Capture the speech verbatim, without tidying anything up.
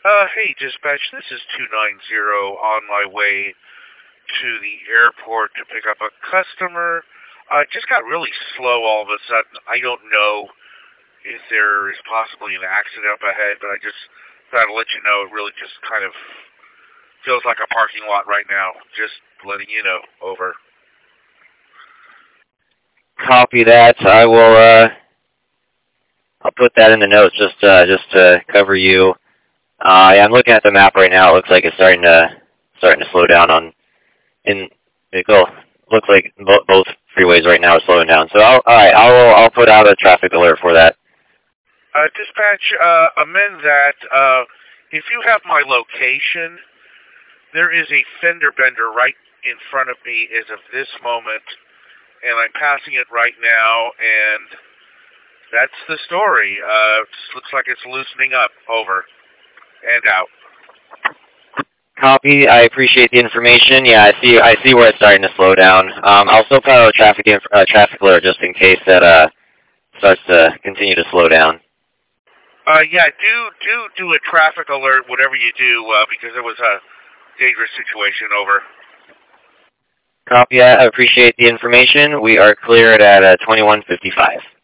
Uh, hey, dispatch, this is two nine zero on my way to the airport to pick up a customer. Uh, it just got really slow all of a sudden. I don't know if there is possibly an accident up ahead, but I just thought I'd let you know it really just kind of feels like a parking lot right now. Just letting you know. Over. Copy that. I will, uh, I'll put that in the notes just, uh, just to cover you. Uh, yeah, I'm looking at the map right now. It looks like it's starting to, starting to slow down on, in, it go, looks like bo- both freeways right now are slowing down. So, I'll, alright, I'll, I'll put out a traffic alert for that. Uh, dispatch, uh, amend that. Uh, if you have my location, there is a fender bender right in front of me as of this moment, and I'm passing it right now, and that's the story. Uh, just looks like it's loosening up. Over. And out. Copy. I appreciate the information. Yeah, I see. I see where it's starting to slow down. Um, I'll still put out a traffic inf- uh, traffic alert just in case that uh starts to continue to slow down. Uh, yeah, do do do a traffic alert, whatever you do, uh, because it was a dangerous situation. Over. Copy. I appreciate the information. We are cleared at uh, twenty-one fifty-five.